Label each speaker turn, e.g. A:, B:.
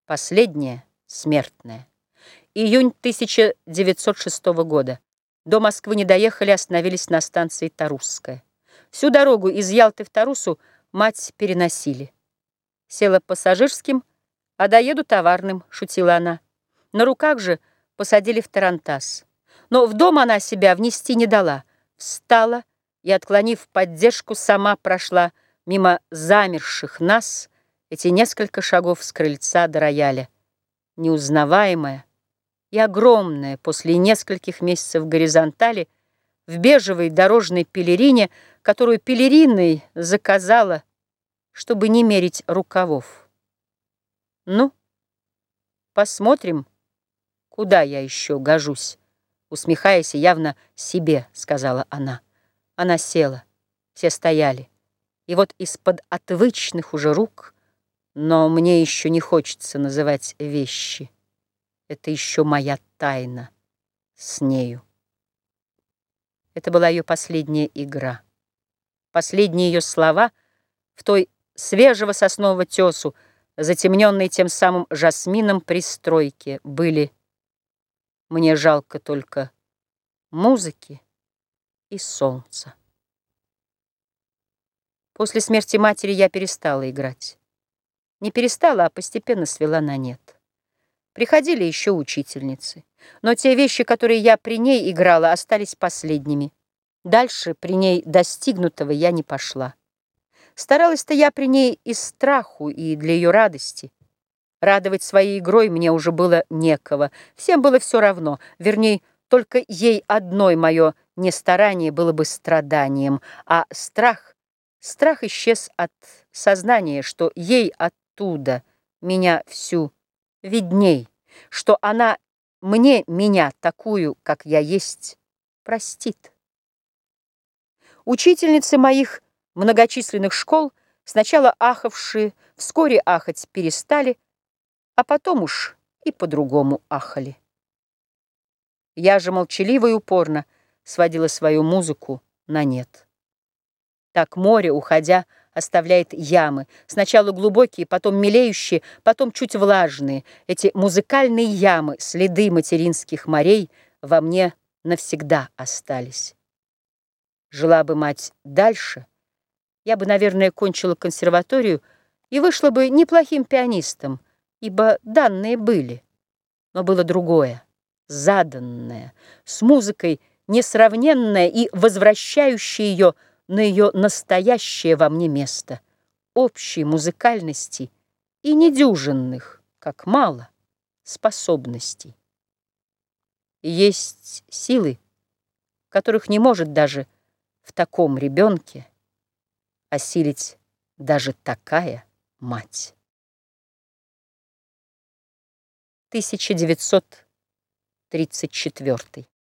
A: Последнее смертное. Июнь 1906 года. До Москвы не доехали, остановились на станции Тарусская. Всю дорогу из Ялты в Тарусу мать переносили. Села пассажирским, а доеду товарным, шутила она. На руках же посадили в тарантас. Но в дом она себя внести не дала. Встала и, отклонив поддержку, сама прошла мимо замерших нас эти несколько шагов с крыльца до рояля. Неузнаваемая и огромная после нескольких месяцев горизонтали в бежевой дорожной пелерине, которую пелериной заказала, чтобы не мерить рукавов. Ну, посмотрим, куда я еще гожусь, усмехаясь и явно себе, сказала она. Она села, все стояли, и вот из-под отвычных уже рук, но мне еще не хочется называть вещи. Это еще моя тайна с нею. Это была ее последняя игра. Последние ее слова в той свежего соснового тесу, затемненной тем самым жасмином пристройки, были: «Мне жалко только музыки и солнца». После смерти матери я перестала играть. Не перестала, а постепенно свела на нет. Приходили еще учительницы, но те вещи, которые я при ней играла, остались последними. Дальше при ней достигнутого я не пошла. Старалась-то я при ней из страху и для ее радости. Радовать своей игрой мне уже было некого. Всем было все равно. Вернее, только ей одной мое нестарание было бы страданием. А страх исчез от сознания, что ей оттуда меня всю видней, что она мне меня такую, как я есть, простит. Учительницы моих многочисленных школ, сначала ахавшие, вскоре ахать перестали, а потом уж и по-другому ахали. Я же молчаливо и упорно сводила свою музыку на нет. Так море, уходя, оставляет ямы, сначала глубокие, потом мелеющие, потом чуть влажные. Эти музыкальные ямы, следы материнских морей, во мне навсегда остались. Жила бы мать дальше, я бы, наверное, кончила консерваторию и вышла бы неплохим пианистом, ибо данные были. Но было другое, заданное, с музыкой несравненное и возвращающее ее на ее настоящее во мне место, общей музыкальности и недюжинных, как мало, способностей. И есть силы, которых не может даже в таком ребенке осилить даже такая мать. 1934.